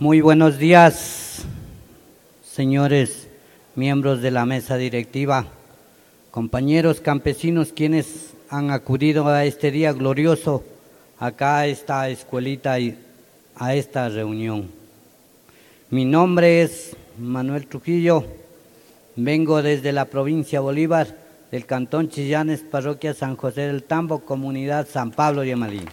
Muy buenos días, señores miembros de la mesa directiva, compañeros campesinos quienes han acudido a este día glorioso acá a esta escuelita y a esta reunión. Mi nombre es Manuel Trujillo, vengo desde la provincia Bolívar, del cantón Chillanes, parroquia San José del Tambo, comunidad San Pablo Yamalí.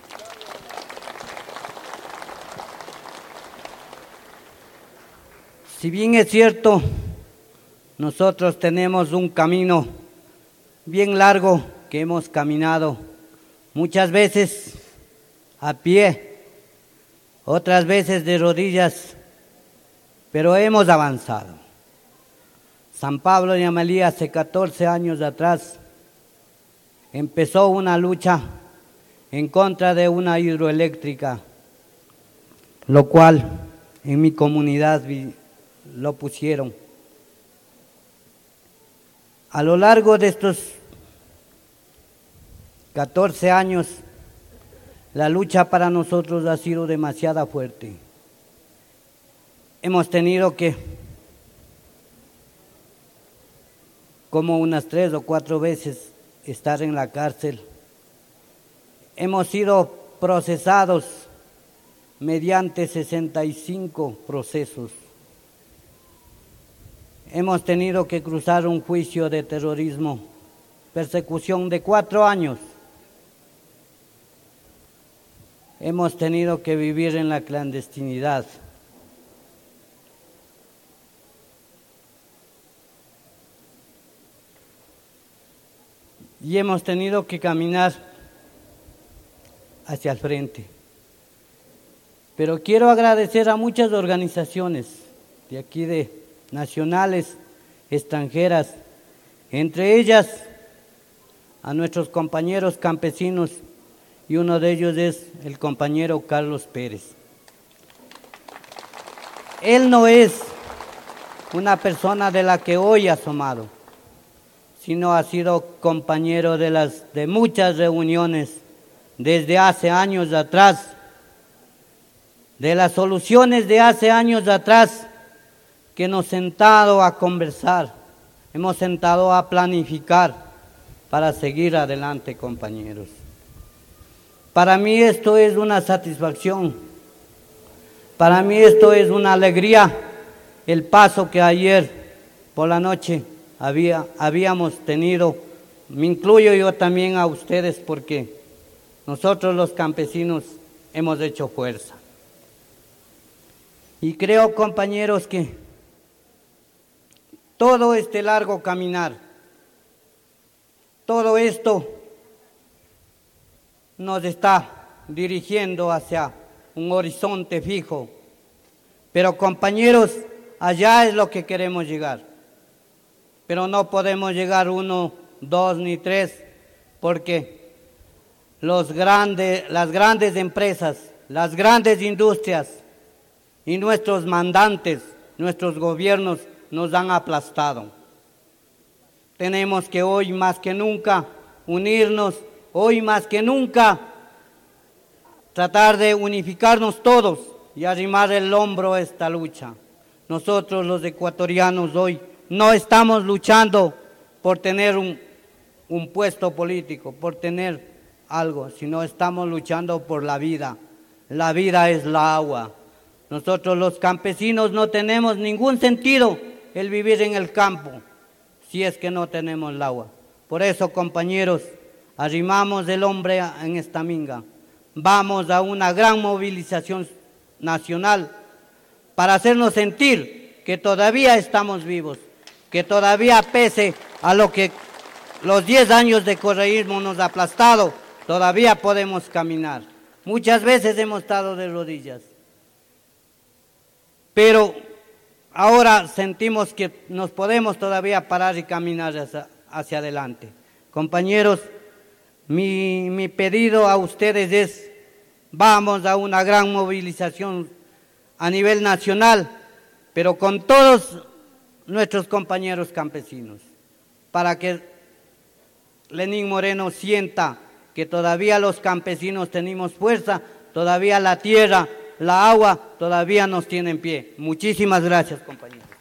Si bien es cierto, nosotros tenemos un camino bien largo que hemos caminado, muchas veces a pie, otras veces de rodillas, pero hemos avanzado. San Pablo Yamalí hace 14 años atrás empezó una lucha en contra de una hidroeléctrica, lo cual en mi comunidad lo pusieron. A lo largo de estos 14 años, la lucha para nosotros ha sido demasiado fuerte. Hemos tenido que, como unas 3 o 4 veces, estar en la cárcel. Hemos sido procesados mediante 65 procesos. Hemos tenido que cruzar un juicio de terrorismo, persecución de 4 años. Hemos tenido que vivir en la clandestinidad. Y hemos tenido que caminar hacia el frente. Pero quiero agradecer a muchas organizaciones de aquí nacionales, extranjeras, entre ellas a nuestros compañeros campesinos, y uno de ellos es el compañero Carlos Pérez. Él no es una persona de la que hoy ha asomado, sino ha sido compañero de muchas reuniones desde hace años atrás, de las soluciones de hace años atrás, que hemos sentado a conversar, hemos sentado a planificar para seguir adelante, compañeros. Para mí esto es una satisfacción, para mí esto es una alegría, el paso que ayer por la noche habíamos tenido. Me incluyo yo también a ustedes porque nosotros los campesinos hemos hecho fuerza. Y creo, compañeros, que todo este largo caminar, todo esto nos está dirigiendo hacia un horizonte fijo. Pero, compañeros, allá es lo que queremos llegar. Pero no podemos llegar 1, 2 ni 3, porque las grandes empresas, las grandes industrias y nuestros mandantes, nuestros gobiernos nos han aplastado. Tenemos que hoy más que nunca unirnos, hoy más que nunca tratar de unificarnos todos y arrimar el hombro a esta lucha. Nosotros los ecuatorianos hoy no estamos luchando por tener un puesto político, por tener algo, sino estamos luchando por la vida. La vida es la agua. Nosotros los campesinos no tenemos ningún sentido el vivir en el campo si es que no tenemos el agua. Por eso, compañeros, arrimamos el hombro en esta minga. Vamos a una gran movilización nacional para hacernos sentir que todavía estamos vivos, que todavía pese a lo que los 10 años de correísmo nos ha aplastado, todavía podemos caminar. Muchas veces hemos estado de rodillas, pero ahora sentimos que nos podemos todavía parar y caminar hacia adelante. Compañeros, mi pedido a ustedes es: vamos a una gran movilización a nivel nacional, pero con todos nuestros compañeros campesinos, para que Lenín Moreno sienta que todavía los campesinos tenemos fuerza, todavía la tierra la agua todavía nos tiene en pie. Muchísimas gracias, compañeros.